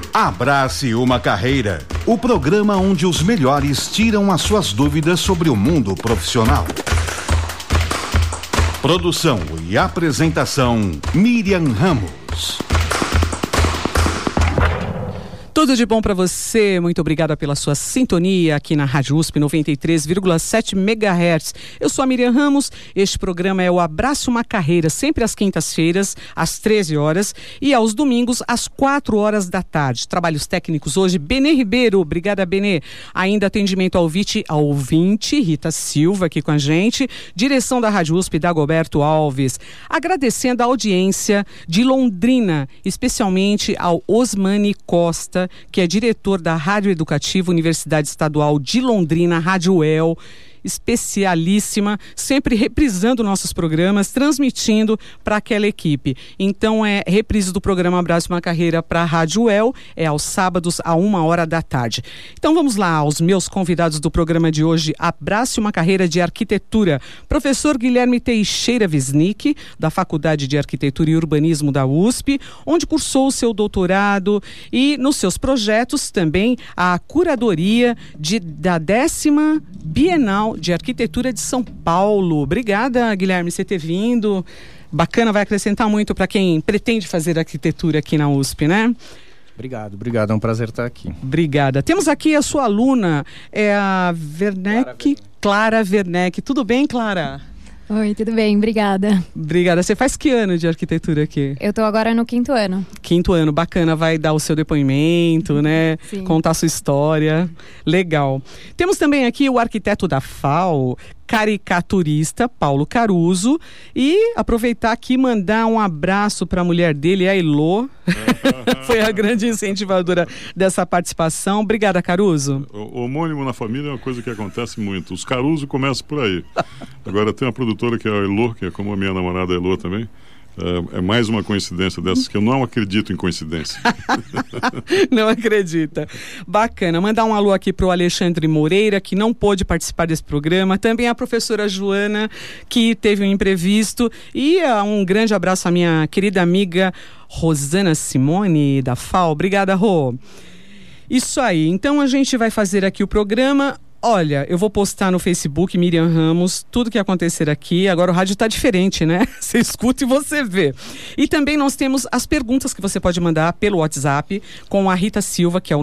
Abrace uma Carreira, o programa onde os melhores tiram as suas dúvidas sobre o mundo profissional. Produção e apresentação, Miriam Ramos. Tudo de bom para você, muito obrigada pela sua sintonia aqui na Rádio USP 93,7 MHz. Eu sou a Miriam Ramos, este programa é o Abraço uma Carreira, sempre às quintas-feiras, às 13 horas e aos domingos, às 4 horas da tarde. Trabalhos técnicos hoje, Benê Ribeiro, obrigada Benê. Ainda atendimento ao ouvinte, Rita Silva aqui com a gente, direção da Rádio USP, Dagoberto Alves. Agradecendo a audiência de Londrina, especialmente ao Osmani Costa, que é diretor da Rádio Educativa Universidade Estadual de Londrina, Rádio UEL, especialíssima, sempre reprisando nossos programas, transmitindo para aquela equipe. Então é reprise do programa Abraço uma Carreira para a Rádio UEL, é aos sábados a 1h da tarde. Então vamos lá aos meus convidados do programa de hoje. Abrace uma Carreira de Arquitetura, professor Guilherme Teixeira Wisnik, da Faculdade de Arquitetura e Urbanismo da USP, onde cursou o seu doutorado e nos seus projetos também a curadoria da 10ª Bienal de Arquitetura de São Paulo. Obrigada, Guilherme, você ter vindo. Bacana, vai acrescentar muito para quem pretende fazer arquitetura aqui na USP, né? Obrigado, é um prazer estar aqui. Obrigada. Temos aqui a sua aluna, é a Clara Werneck. Tudo bem, Clara? Oi, tudo bem, obrigada. Obrigada. Você faz que ano de arquitetura aqui? Eu tô agora no 5º ano. 5º ano, bacana, vai dar o seu depoimento, né? Sim. Contar a sua história. Legal. Temos também aqui o arquiteto da FAO, caricaturista Paulo Caruso, e aproveitar aqui e mandar um abraço para a mulher dele, a Elô. Foi a grande incentivadora dessa participação. Obrigada, Caruso. O homônimo na família é uma coisa que acontece muito. Os Caruso começam por aí. Agora tem uma produtora que é a Elô, que é como a minha namorada Elô também. É mais uma coincidência dessas que eu não acredito em coincidência. Não acredita. Bacana. Mandar um alô aqui para o Alexandre Moreira, que não pôde participar desse programa. Também a professora Joana, que teve um imprevisto. E um grande abraço à minha querida amiga Rosana Simone, da FAO. Obrigada, Rô. Isso aí. Então a gente vai fazer aqui o programa. Olha, eu vou postar no Facebook, Miriam Ramos, tudo que acontecer aqui. Agora o rádio está diferente, né? Você escuta e você vê. E também nós temos as perguntas que você pode mandar pelo WhatsApp com a Rita Silva, que é o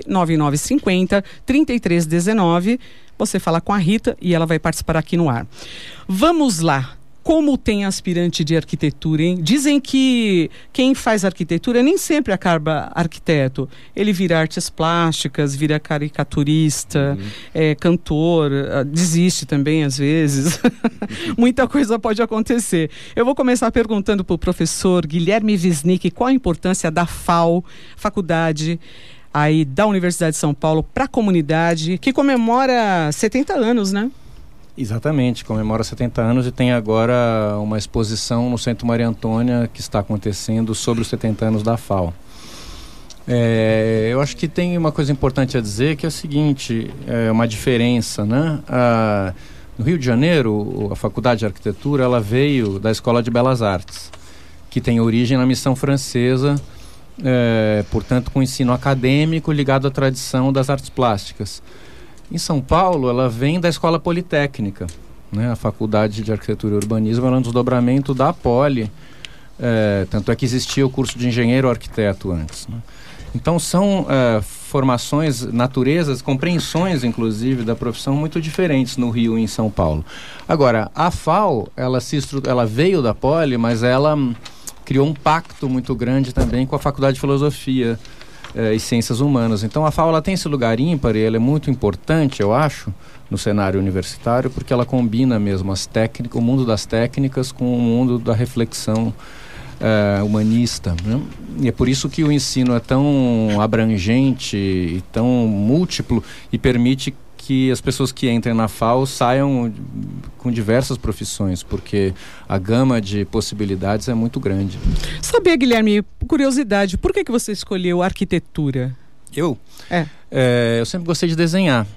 99950-3319. Você fala com a Rita e ela vai participar aqui no ar. Vamos lá. Como tem aspirante de arquitetura, hein? Dizem que quem faz arquitetura nem sempre acaba arquiteto. Ele vira artes plásticas, vira caricaturista, cantor, desiste também às vezes. Muita coisa pode acontecer. Eu vou começar perguntando para o professor Guilherme Wisnik qual a importância da FAO, faculdade aí da Universidade de São Paulo, para a comunidade, que comemora 70 anos, né? Exatamente, comemora 70 anos e tem agora uma exposição no Centro Maria Antônia que está acontecendo sobre os 70 anos da FAO. Eu acho que tem uma coisa importante a dizer, que é o seguinte, uma diferença, né? No Rio de Janeiro, a Faculdade de Arquitetura, ela veio da Escola de Belas Artes, que tem origem na missão francesa, portanto com ensino acadêmico ligado à tradição das artes plásticas. Em São Paulo, ela vem da Escola Politécnica, né? A Faculdade de Arquitetura e Urbanismo era um desdobramento da Poli, tanto é que existia o curso de engenheiro arquiteto antes, né? Então são formações, naturezas, compreensões inclusive da profissão muito diferentes no Rio e em São Paulo. Agora, a FAO, ela veio da Poli, mas ela criou um pacto muito grande também com a Faculdade de Filosofia e Ciências Humanas. Então a FAO, ela tem esse lugar ímpar e ela é muito importante, eu acho, no cenário universitário, porque ela combina mesmo o mundo das técnicas com o mundo da reflexão humanista, né? E é por isso que o ensino é tão abrangente e tão múltiplo e permite que as pessoas que entrem na FAO saiam com diversas profissões, porque a gama de possibilidades é muito grande. Sabia, Guilherme, curiosidade, por que você escolheu arquitetura? Eu? Eu sempre gostei de desenhar.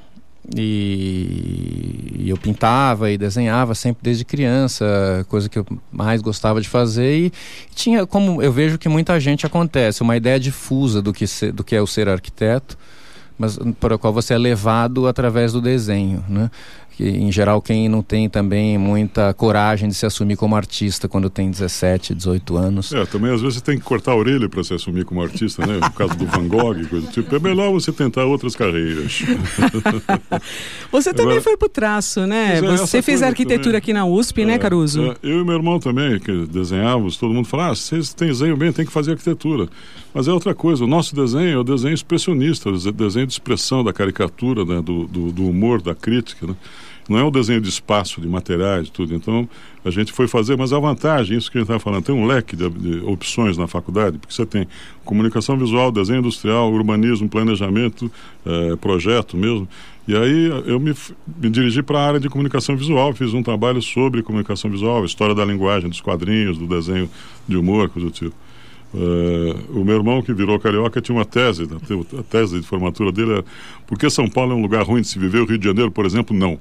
E eu pintava e desenhava sempre desde criança, coisa que eu mais gostava de fazer, e tinha, como eu vejo que muita gente acontece, uma ideia difusa do que é o ser arquiteto, mas para o qual você é levado através do desenho, né? Que, em geral, quem não tem também muita coragem de se assumir como artista quando tem 17, 18 anos. Também às vezes você tem que cortar a orelha para se assumir como artista, né? No caso do Van Gogh, coisa do tipo. É melhor você tentar outras carreiras. Você também foi pro traço, né? Você fez arquitetura aqui na USP, né, Caruso? Eu e meu irmão também, que desenhávamos, todo mundo fala, vocês desenham bem, tem que fazer arquitetura. Mas é outra coisa, o nosso desenho é o desenho expressionista, o desenho de expressão da caricatura, né? do humor, da crítica, né? Não é um desenho de espaço, de materiais, tudo. Então, a gente foi fazer, mas a vantagem, isso que a gente estava falando, tem um leque de opções na faculdade, porque você tem comunicação visual, desenho industrial, urbanismo, planejamento, projeto mesmo. E aí eu me dirigi para a área de comunicação visual, fiz um trabalho sobre comunicação visual, história da linguagem, dos quadrinhos, do desenho de humor, coisa do tipo. O meu irmão, que virou carioca, tinha uma tese, a tese de formatura dele era: por que São Paulo é um lugar ruim de se viver, o Rio de Janeiro, por exemplo, não.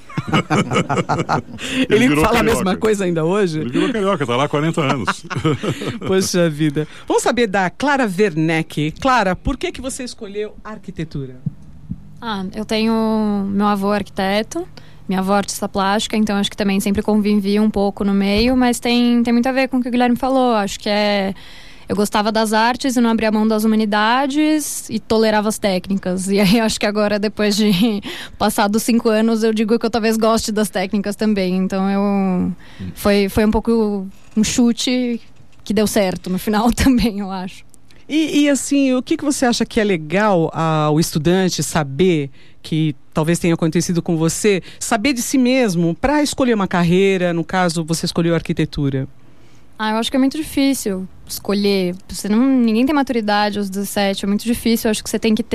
Ele fala carioca. A mesma coisa ainda hoje? Ele virou carioca, está lá há 40 anos. Poxa vida. Vamos saber da Clara Werneck. Clara, por que você escolheu arquitetura? Eu tenho meu avô arquiteto, minha avó artista plástica, então acho que também sempre convivi um pouco no meio, mas tem muito a ver com o que o Guilherme falou. Acho que eu gostava das artes e não abria mão das humanidades e tolerava as técnicas. E aí acho que agora, depois de passados 5 anos, eu digo que eu talvez goste das técnicas também. Então foi um pouco um chute que deu certo no final também, eu acho. E assim, o que você acha que é legal ao estudante saber, que talvez tenha acontecido com você, saber de si mesmo para escolher uma carreira? No caso, você escolheu arquitetura. Eu acho que é muito difícil escolher. Ninguém tem maturidade aos 17, é muito difícil. Eu acho que você tem que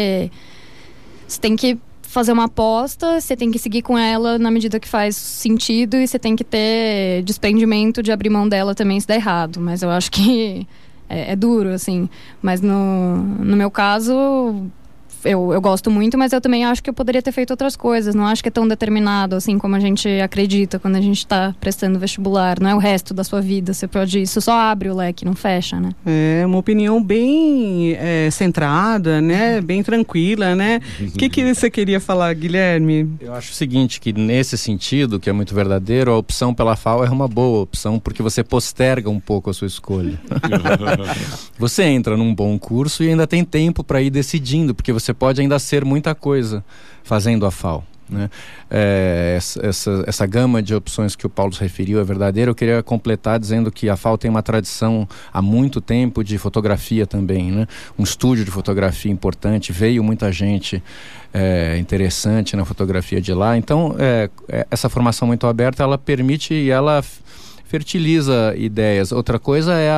fazer uma aposta, você tem que seguir com ela na medida que faz sentido, e você tem que ter desprendimento de abrir mão dela também se der errado. Mas eu acho que é duro, assim. Mas no meu caso, eu gosto muito, mas eu também acho que eu poderia ter feito outras coisas. Não acho que é tão determinado assim como a gente acredita quando a gente está prestando vestibular. Não é o resto da sua vida. Você pode, isso só abre o leque, não fecha, né? É uma opinião bem centrada, né? Bem tranquila, né? O que você queria falar, Guilherme? Eu acho o seguinte, que nesse sentido, que é muito verdadeiro, a opção pela FAO é uma boa opção, porque você posterga um pouco a sua escolha. Você entra num bom curso e ainda tem tempo para ir decidindo, porque você pode ainda ser muita coisa fazendo a FAO, né? Essa gama de opções que o Paulo se referiu é verdadeira. Eu queria completar dizendo que a FAO tem uma tradição há muito tempo de fotografia também, né? Um estúdio de fotografia importante, veio muita gente interessante na fotografia de lá. Então, essa formação muito aberta, ela permite e ela fertiliza ideias. Outra coisa é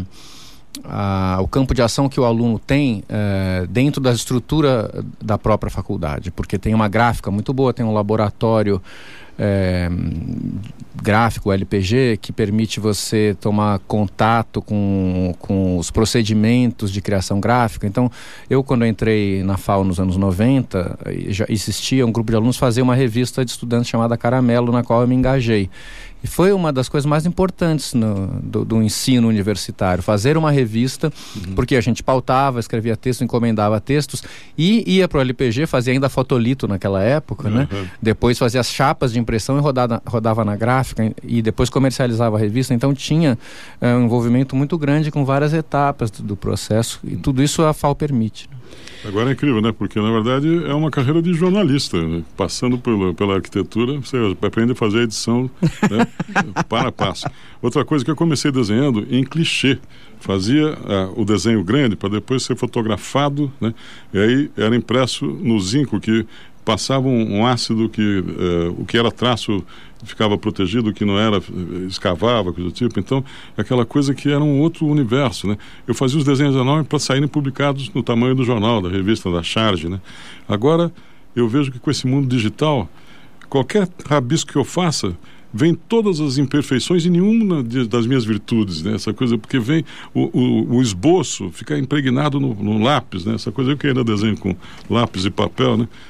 o campo de ação que o aluno tem dentro da estrutura da própria faculdade, porque tem uma gráfica muito boa, tem um laboratório gráfico, LPG, que permite você tomar contato com os procedimentos de criação gráfica. Então, eu quando entrei na FAO nos anos 90, já existia um grupo de alunos que fazia uma revista de estudantes chamada Caramelo, na qual eu me engajei. E foi uma das coisas mais importantes do ensino universitário, fazer uma revista, porque a gente pautava, escrevia texto, encomendava textos e ia para o LPG, fazia ainda fotolito naquela época, né? Depois fazia as chapas de impressão e rodava na gráfica e depois comercializava a revista. Então tinha um envolvimento muito grande com várias etapas do processo, e tudo isso a FAO permite. Agora é incrível, né? Porque, na verdade, é uma carreira de jornalista, né? Passando pela arquitetura, você aprende a fazer a edição, né? Para passo. Outra coisa que eu comecei desenhando em clichê. Fazia o desenho grande para depois ser fotografado, né? E aí era impresso no zinco, que passava um ácido que o que era traço ficava protegido, o que não era escavava, coisa do tipo. Então, aquela coisa que era um outro universo, né? Eu fazia os desenhos enormes para saírem publicados no tamanho do jornal, da revista, da Charge, né? Agora, eu vejo que com esse mundo digital, qualquer rabisco que eu faça, vem todas as imperfeições e nenhuma das minhas virtudes, né? Essa coisa, porque vem o esboço, fica impregnado no lápis, né? Essa coisa, eu que ainda desenho com lápis e papel, né?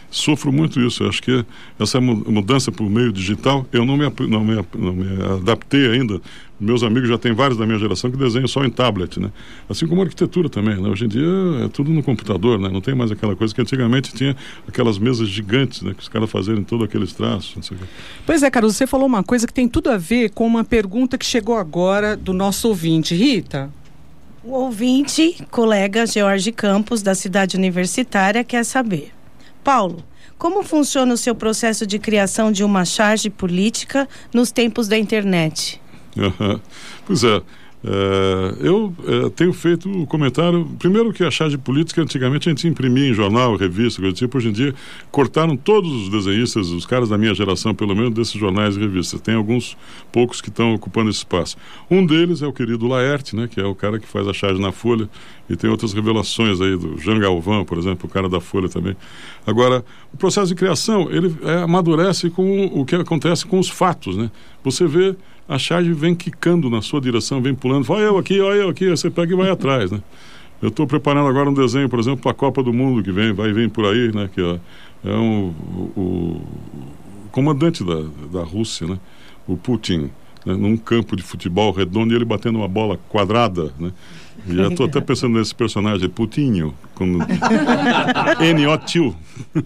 sofro muito isso. Eu acho que essa mudança para o meio digital, eu não me adaptei ainda. Meus amigos já tem vários da minha geração que desenham só em tablet, né? Assim como a arquitetura também, né? Hoje em dia é tudo no computador, né? Não tem mais aquela coisa que antigamente tinha aquelas mesas gigantes, né? Que os caras fazerem todos aqueles traços, não sei o quê. Pois é, Caruso, você falou uma coisa que tem tudo a ver com uma pergunta que chegou agora do nosso ouvinte. Rita? O ouvinte, colega George Campos, da cidade universitária, quer saber: Paulo, como funciona o seu processo de criação de uma charge política nos tempos da internet? Pois é, eu tenho feito o comentário, primeiro que a charge política antigamente a gente imprimia em jornal, revista, coisa tipo. Hoje em dia cortaram todos os desenhistas, os caras da minha geração pelo menos, desses jornais e revistas. Tem alguns poucos que estão ocupando esse espaço. Um deles é o querido Laerte, né, que é o cara que faz a charge na Folha, e tem outras revelações aí do Jean Galvão, por exemplo, o cara da Folha também. Agora, o processo de criação, ele amadurece com o que acontece com os fatos, né? Você vê a charge vem quicando na sua direção, vem pulando, olha eu aqui, você pega e vai atrás, né? Eu estou preparando agora um desenho, por exemplo, para a Copa do Mundo que vem por aí, né? Que é o comandante da Rússia, né? O Putin, né? Num campo de futebol redondo e ele batendo uma bola quadrada, né? E eu estou até pensando nesse personagem, Putinho, com N-O-T-U.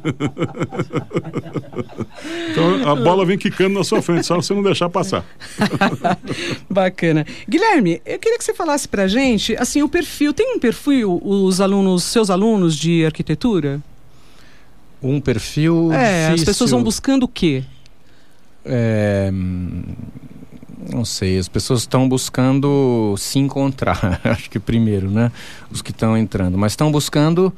Então a bola vem quicando na sua frente, só você não deixar passar. Bacana. Guilherme, eu queria que você falasse pra gente, assim, o perfil, tem um perfil seus alunos de arquitetura? Um perfil difícil. As pessoas vão buscando o quê? Não sei, as pessoas estão buscando se encontrar, acho que primeiro, né? Os que estão entrando, mas estão buscando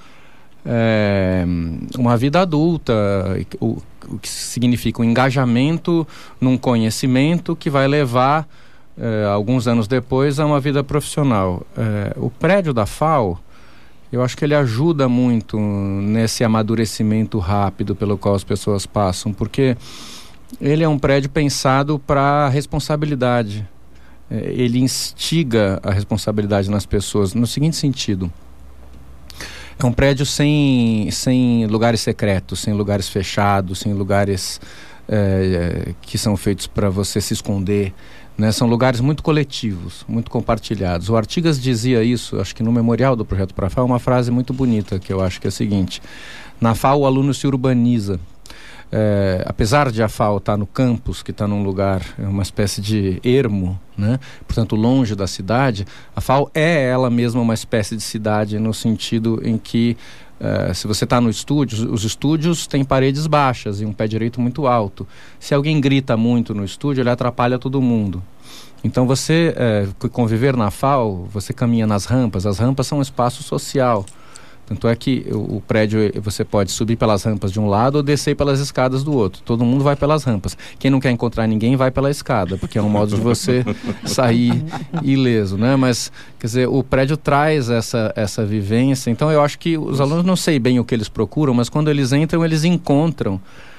uma vida adulta, o que significa um engajamento num conhecimento que vai levar, alguns anos depois, a uma vida profissional. O prédio da FAO, eu acho que ele ajuda muito nesse amadurecimento rápido pelo qual as pessoas passam, porque ele é um prédio pensado para responsabilidade. Ele instiga a responsabilidade nas pessoas no seguinte sentido: é um prédio sem lugares secretos, sem lugares fechados, sem lugares que são feitos para você se esconder, né? São lugares muito coletivos, muito compartilhados. O Artigas dizia isso, acho que no memorial do Projeto para a FAO, uma frase muito bonita, que eu acho que é a seguinte: na FAO o aluno se urbaniza. Apesar de a FAO estar no campus, que está num lugar, uma espécie de ermo, né? Portanto longe da cidade, a FAO é ela mesma uma espécie de cidade, no sentido em que se você está no estúdio, os estúdios têm paredes baixas e um pé direito muito alto. Se alguém grita muito no estúdio, ele atrapalha todo mundo. Então você conviver na FAO, você caminha nas rampas. As rampas são um espaço social. Tanto é que o prédio, você pode subir pelas rampas de um lado ou descer pelas escadas do outro. Todo mundo vai pelas rampas. Quem não quer encontrar ninguém vai pela escada, porque é um modo de você sair ileso, né? Mas, quer dizer, o prédio traz essa vivência. Então eu acho que os alunos, não sei bem o que eles procuram, mas quando eles entram, eles encontram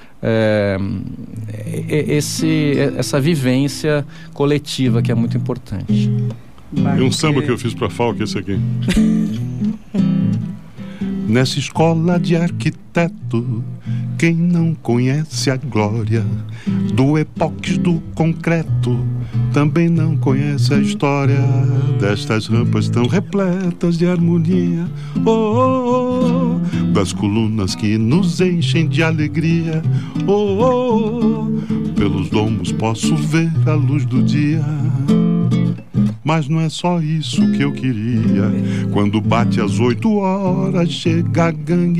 essa vivência coletiva que é muito importante. E um samba que eu fiz para a FAO, que é esse aqui. Nessa escola de arquiteto, quem não conhece a glória do epox do concreto, também não conhece a história destas rampas tão repletas de harmonia, das colunas que nos enchem de alegria, pelos domos posso ver a luz do dia. Mas não é só isso que eu queria. Quando bate às 8 horas, chega a gangue,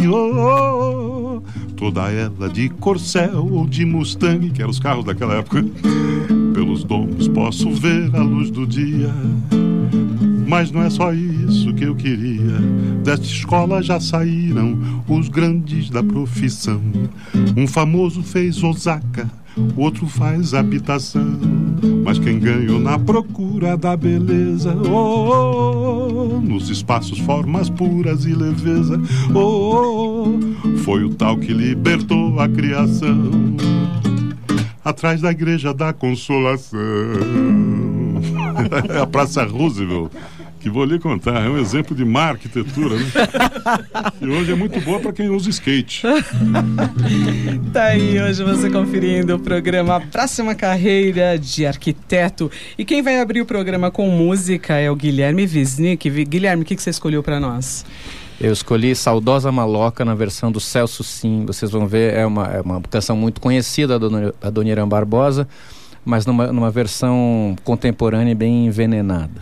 toda ela de Corcel ou de Mustang, que eram os carros daquela época. Pelos domos posso ver a luz do dia. Mas não é só isso que eu queria. Desta escola já saíram os grandes da profissão. Um famoso fez Osaka, outro faz habitação. Mas quem ganhou na procura da beleza, nos espaços formas puras e leveza, foi o tal que libertou a criação, atrás da Igreja da Consolação. A Praça Roosevelt, que vou lhe contar, é um exemplo de má arquitetura, né? E hoje é muito boa para quem usa skate. Tá aí hoje você conferindo o programa Próxima Carreira de Arquiteto. E quem vai abrir o programa com música é o Guilherme Wisnik. Guilherme, o que você escolheu para nós? Eu escolhi Saudosa Maloca na versão do Celso Sim. Vocês vão ver, é uma canção muito conhecida da Dona Irã Barbosa, mas numa versão contemporânea e bem envenenada.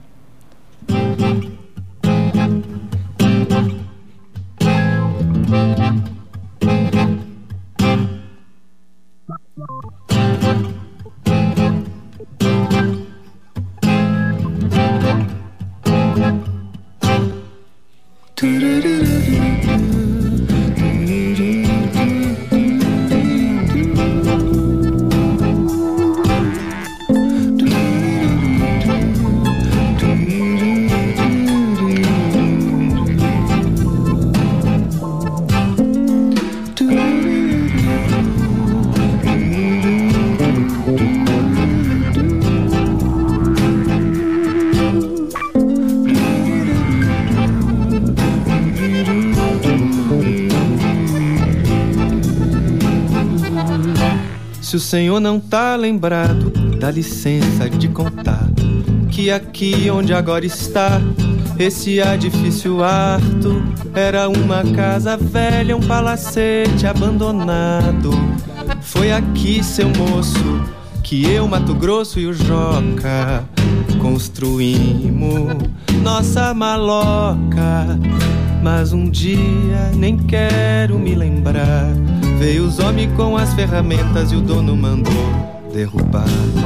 Se o senhor não tá lembrado, dá licença de contar que aqui onde agora está esse edifício harto era uma casa velha, um palacete abandonado. Foi aqui, seu moço, que eu, Mato Grosso e o Joca construímos nossa maloca. Mas um dia, nem quero me lembrar, veio os homens com as ferramentas e o dono mandou derrubar.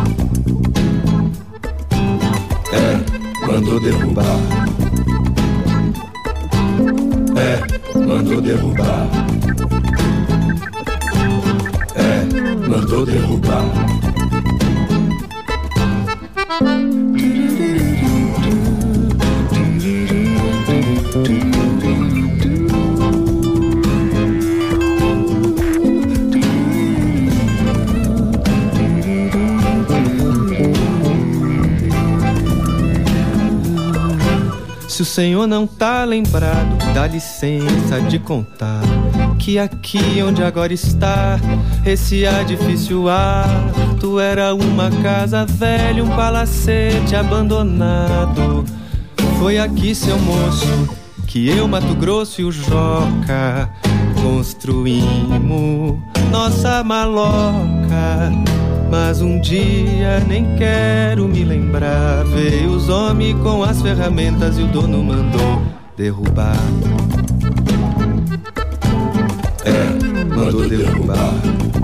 Mandou derrubar. Mandou derrubar. Mandou derrubar. Se o senhor não tá lembrado, dá licença de contar que aqui onde agora está esse edifício alto era uma casa velha, um palacete abandonado. Foi aqui, seu moço, que eu, Mato Grosso e o Joca construímos nossa maloca. Mas um dia, nem quero me lembrar, veio os homens com as ferramentas e o dono mandou derrubar. Mandou derrubar.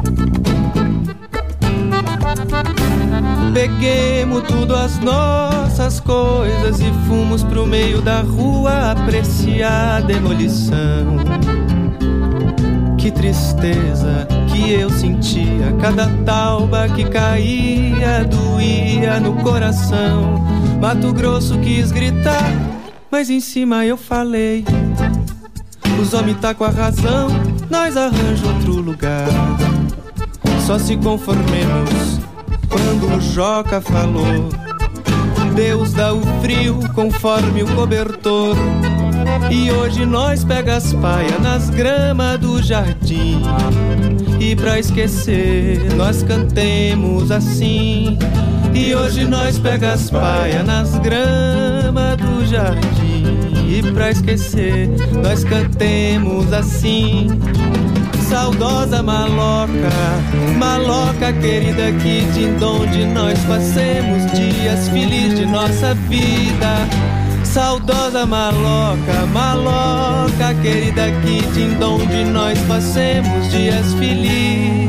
Peguemos tudo as nossas coisas e fomos pro meio da rua apreciar a demolição. Que tristeza que eu sentia, cada tauba que caía doía no coração. Mato Grosso quis gritar, mas em cima eu falei: os homens tá com a razão, nós arranjamos outro lugar. Só se conformemos quando o Joca falou: Deus dá o frio conforme o cobertor. E hoje nós pega as paias nas gramas do jardim, e pra esquecer nós cantemos assim. E hoje nós pega as paias nas gramas do jardim, e pra esquecer nós cantemos assim. Saudosa maloca, maloca querida, que de onde nós passemos dias felizes de nossa vida. Saudosa maloca, maloca querida, que de onde nós passemos dias felizes.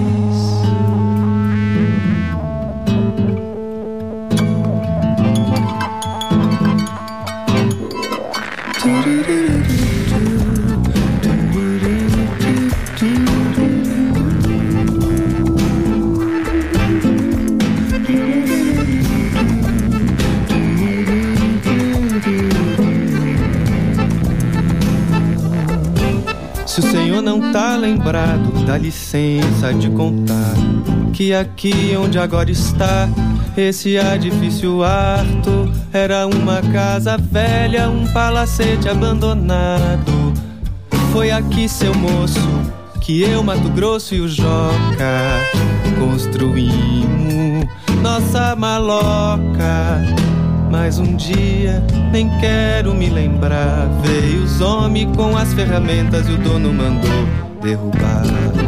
Se o senhor não tá lembrado, dá licença de contar que aqui onde agora está esse edifício harto Era uma casa velha, um palacete abandonado. Foi aqui, seu moço, que eu, Mato Grosso e o Joca construímos nossa maloca. Mas um dia, nem quero me lembrar, veio os homens com as ferramentas e o dono mandou derrubar.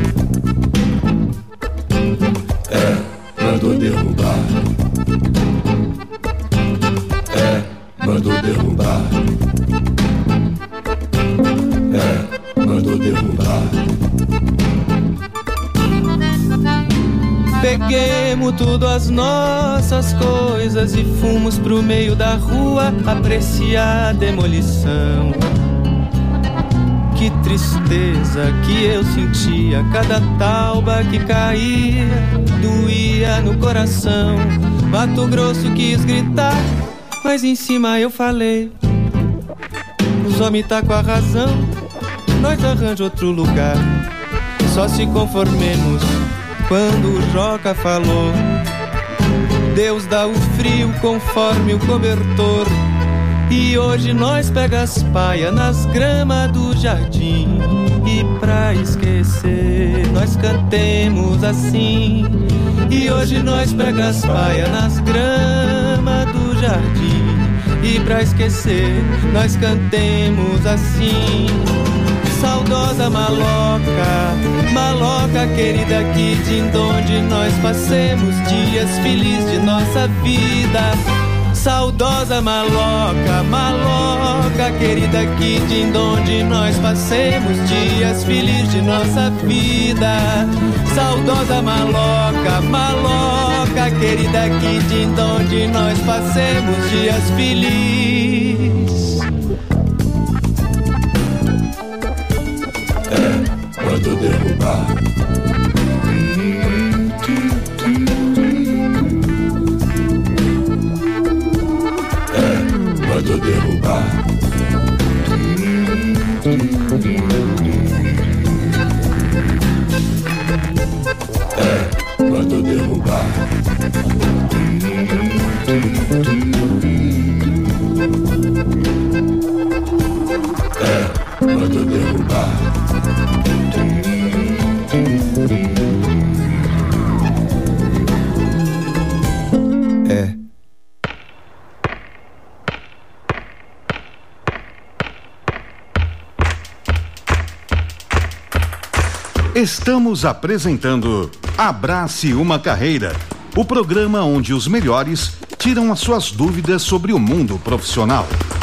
Mandou derrubar. Mandou derrubar. Mandou derrubar. Peguemos tudo as nossas coisas e fomos pro meio da rua apreciar a demolição. Que tristeza que eu sentia, cada tauba que caía doía no coração. Mato Grosso quis gritar, mas em cima eu falei: os homens tá com a razão, nós arranja outro lugar. Só se conformemos quando o Joca falou: Deus dá o frio conforme o cobertor. E hoje nós pega as paias nas gramas do jardim. E pra esquecer nós cantemos assim. E hoje nós pega as paias nas gramas do jardim. E pra esquecer nós cantemos assim. Saudosa maloca, maloca querida aqui de onde nós passemos dias felizes de nossa vida. Saudosa maloca, maloca querida aqui de onde nós passemos dias felizes de nossa vida. Saudosa maloca, maloca querida aqui de onde nós passemos dias felizes. Mandou derrubar. Mandou derrubar. Mandou derrubar. Mandou derrubar. Estamos apresentando Abrace uma Carreira, o programa onde os melhores tiram as suas dúvidas sobre o mundo profissional.